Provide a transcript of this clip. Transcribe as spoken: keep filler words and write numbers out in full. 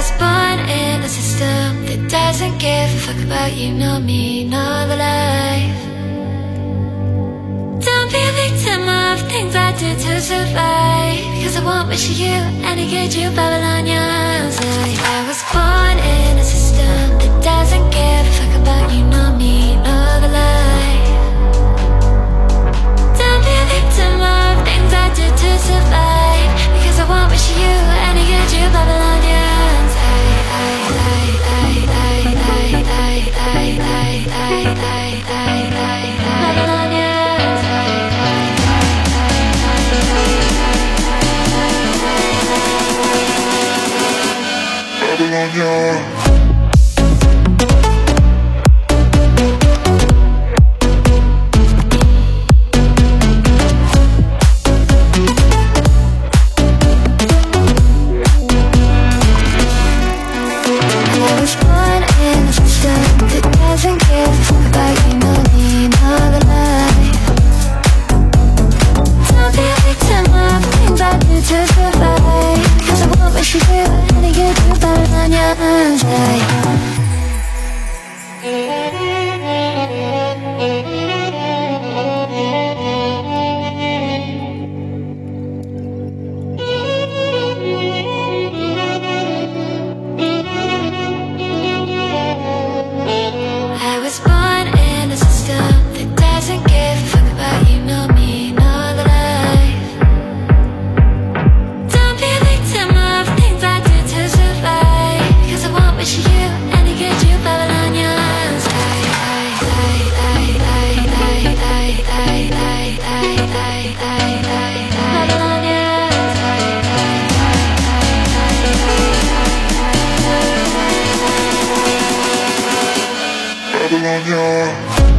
was born in a system that doesn't give a fuck about you, nor me, nor the life. Don't be a victim of things I do to survive, because I won't wish you any good, you Babylonians. I, I was born in a system that doesn't give a fuck about you, nor me, nor the life. Don't be a victim of things I do to survive, because I won't wish you any good, you Babylonians. I, I, I, I, I, I, I, I, I, I, I, I, I, Babylonians. Babylonians. Babylonians.